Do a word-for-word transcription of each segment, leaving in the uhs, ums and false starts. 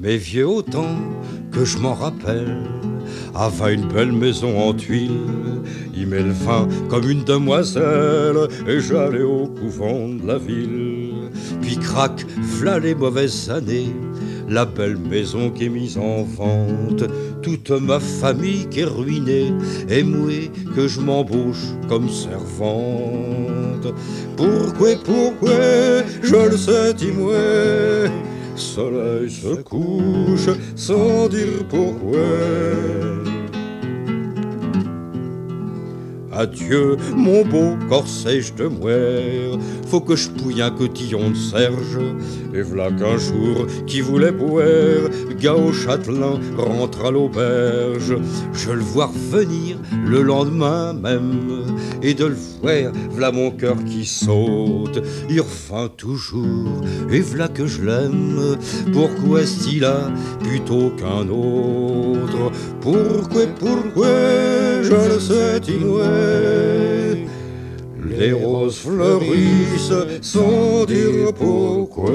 Mais vieux autant que je m'en rappelle, avait une belle maison en tuiles. Il m'éleva comme une demoiselle et j'allais au couvent de la ville. Puis crac, v'là les mauvaises années, la belle maison qui est mise en vente. Toute ma famille qui est ruinée et mouée que je m'embauche comme servante. Pourquoi, pourquoi, je le sais, dis-moi, soleil se couche sans dire pourquoi. Adieu, mon beau corsage de moire, faut que je pouille un cotillon de Serge. Et v'là qu'un jour, qui voulait boire, gars au châtelain rentre à l'auberge. Je le vois revenir le lendemain même, et de le voir, v'là mon cœur qui saute. Il revint toujours, et v'là que je l'aime. Pourquoi est-il là plutôt qu'un autre? Pourquoi, pourquoi, je le sais, dis-moi. Les roses fleurissent sans dire pourquoi.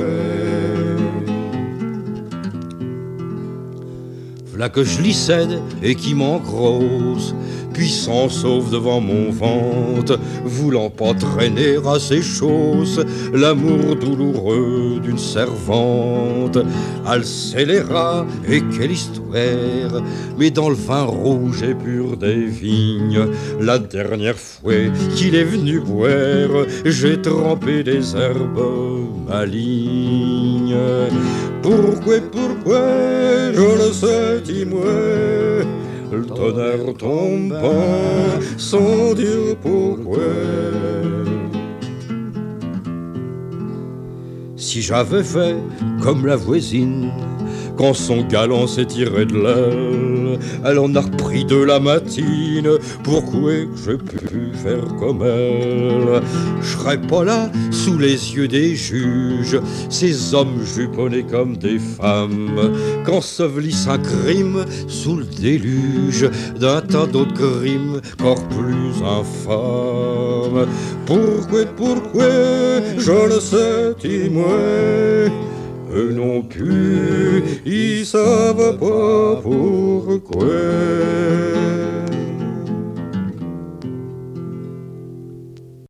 V'là que je l'y cède et qui m'engrosse, puis s'en sauve devant mon ventre, voulant pas traîner à ses chausses l'amour douloureux d'une servante. Elle scélérat, et quelle histoire, mais dans le vin rouge et pur des vignes, la dernière fois qu'il est venu boire, j'ai trempé des herbes malignes. Pourquoi, pourquoi, je le sais, dis-moi, le tonnerre tombe pas sans dire pourquoi. Si j'avais fait comme la voisine, quand son galant s'est tiré de l'aile, elle en a repris de la matine. Pourquoi j'ai pu faire comme elle? Je serais pas là sous les yeux des juges, ces hommes juponnés comme des femmes, qu'ensevelissent un crime sous le déluge d'un tas d'autres crimes encore plus infâmes. Pourquoi, pourquoi, je le sais, dis-moi, eux non plus, ils savent pas pourquoi.